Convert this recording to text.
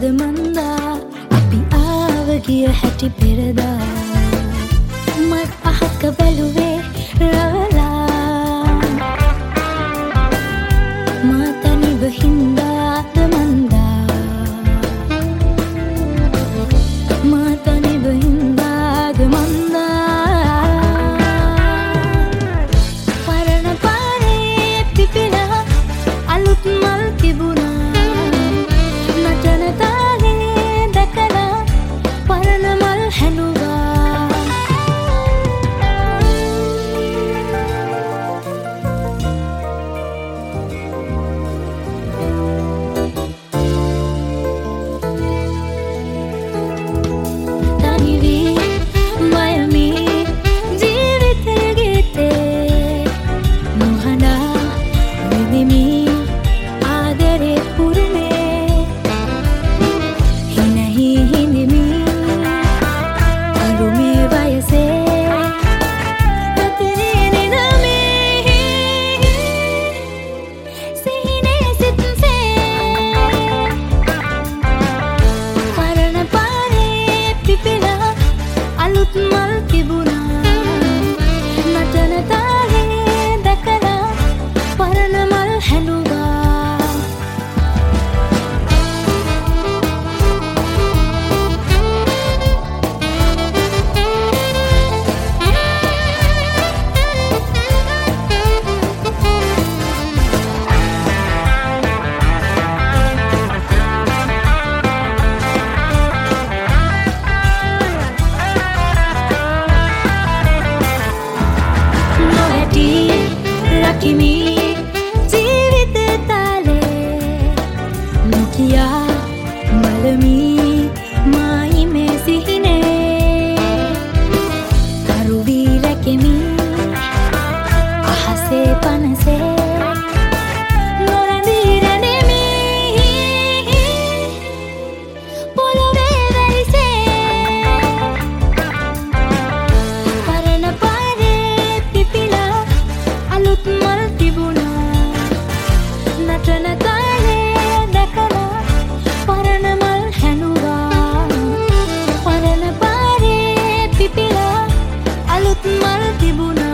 මන්දා අපි ආව ගිය හැටි පෙරදා මත් අහක බැලුවේ රවලා මා තනිව හින්දාද මන්දා මා තනිව හින්දාද මන්දා පරණ පාරේ පිපිලා අලුත් මල් තිබුණා නටන තාලේ දැකලා පරණ මල් හැනුවා තනිවී මයමී ජීවිතේ ගීතේ නොහඬා විඳිමි ආදරේ පුරමේ හිනෙහි හිඳිමි අරුමේ වයසේ රතිනේ නිදමේ සිහිනේ සිත්සේ පරණ පාරේ පිපිලා අලුත් මල් තිබුණා නටන තාලේ දැකලා පරණ මල් හැනුවා නොහැටි රකිමි ජීවිතේ තාලේ නොකියා බලමි මායි මේ සිහිනේ කරුවී රැකෙමි අහසේ පනසේ නොරැඳී රැඳෙමි පොළොවේ වැලිසේ පරණ පාරේ පිපිලා අලුත් මල් තිබුණා නටන තාලේ දැකලා පරණ මල් හැනුවා පරණ පාරේ පිපිලා අලුත් මල් තිබුණා